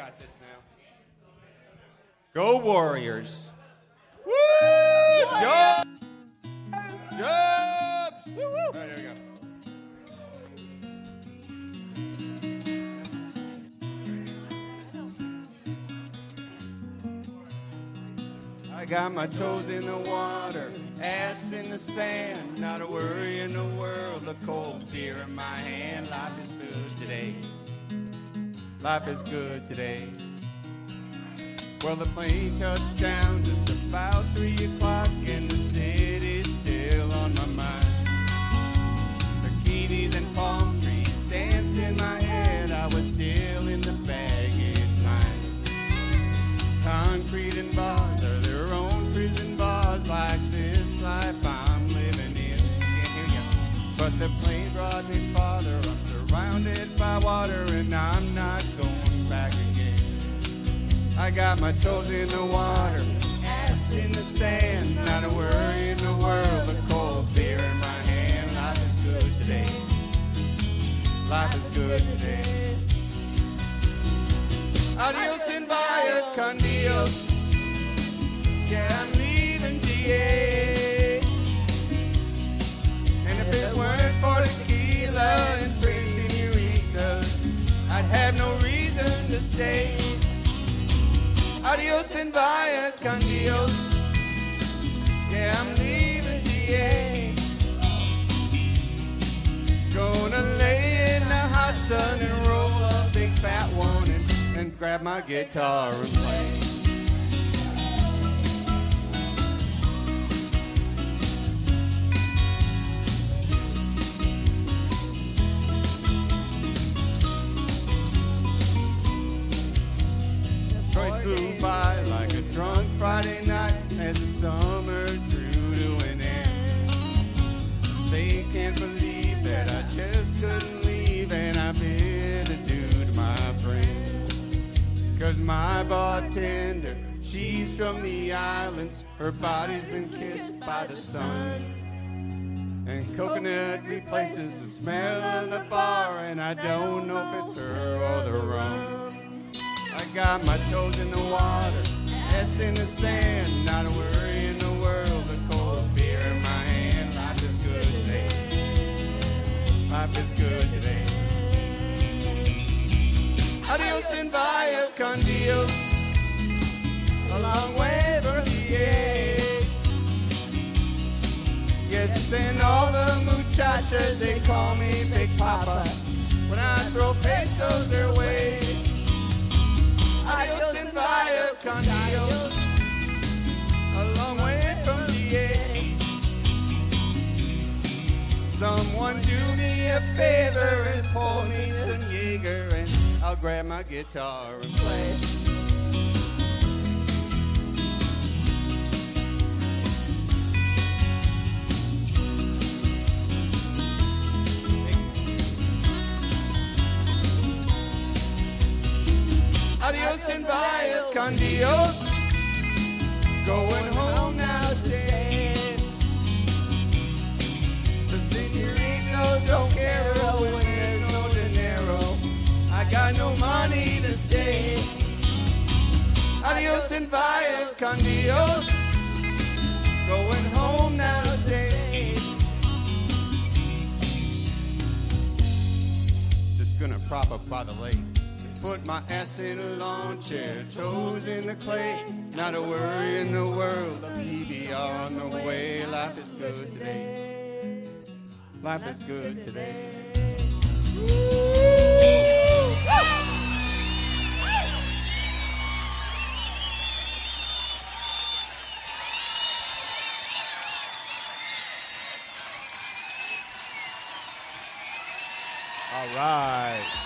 got this now. Go Warriors. Woo! Jobs! Jobs! Woo, woo. Oh, there we go. I got my toes in the water, ass in the sand, not a worry in the world, a cold beer in my hand. Life is good today. Life is good today. Well, the plane touched down just about 3 o'clock, and the city's still on my mind. Bikinis and palm trees danced in my head. I was still in the baggage line. Concrete and bars are their own prison bars, like this life I'm living in. Can't hear ya. But the plane brought me farther. I'm surrounded by water, and I'm not going back again. I got my toes in the water, ass in the sand, not a worry in the world, a cold beer in my hand. Life is good today. Life is good today. Adios and via con Dios. Yeah, I'm leaving DA. And if it weren't for tequila and pretty senoritas, I'd have no reason to stay. Adios and via con Dios. Yeah, I'm leaving DA. Gonna lay in the hot sun and roll a big fat one and grab my guitar and play. Detroit flew by like a drunk Friday night as the summer drew to an end. They can't believe that I just couldn't leave, and I've been a dude, my friend. 'Cause my bartender, she's from the islands. Her body's been kissed by the sun. And coconut replaces the smell of the bar, and I don't know if it's her or the rum. I got my toes in the water, ass in the sand, not a worry in the world, a cold beer in my hand. Life is good today. Life is good today. Adios and via con Dios. A long way from the Yes, and all the muchachas, they call me Big Papa when I throw pesos their way. Adios and via con Dios. A long way from the Someone do me a favor and pour me some Jaeger, and I'll grab my guitar and play. Adios and via con Dios. Going home now today. The senoritas don't care when there's no dinero. I got no money to stay. Adios and via con Dios. Going home now today. Just gonna prop up by the lake. Put my ass in a lawn chair, toes in the clay. Not a worry in the world, a PBR on the way. Life is good today. Life is good today. All right.